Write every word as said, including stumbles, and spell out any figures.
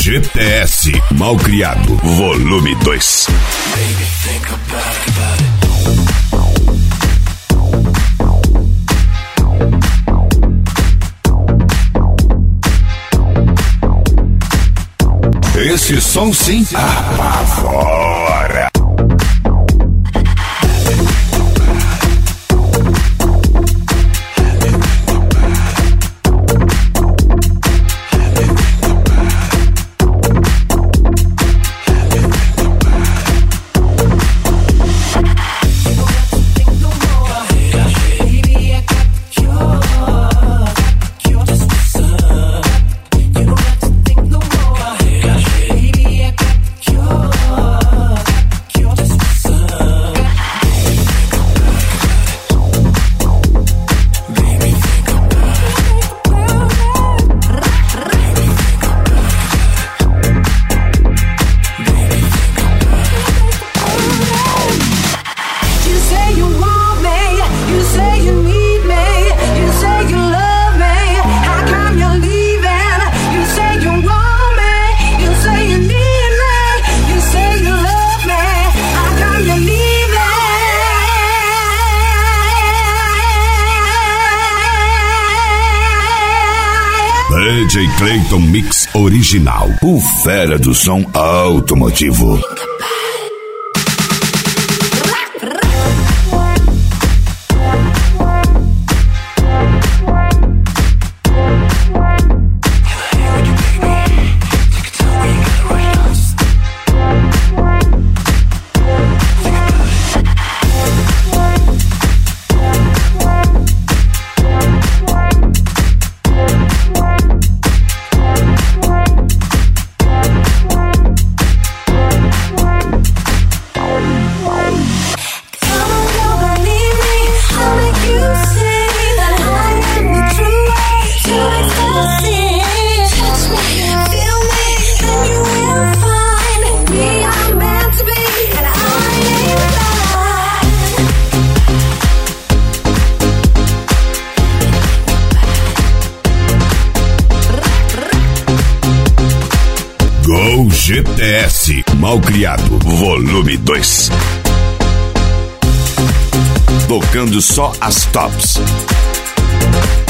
G T S Malcriado, volume dois. Baby, think about it, about it. Esse som sim apavora. D J Clayton Mix Original, o fera do som automotivo. Go G T S Malcriado, volume dois. Tocando só as tops.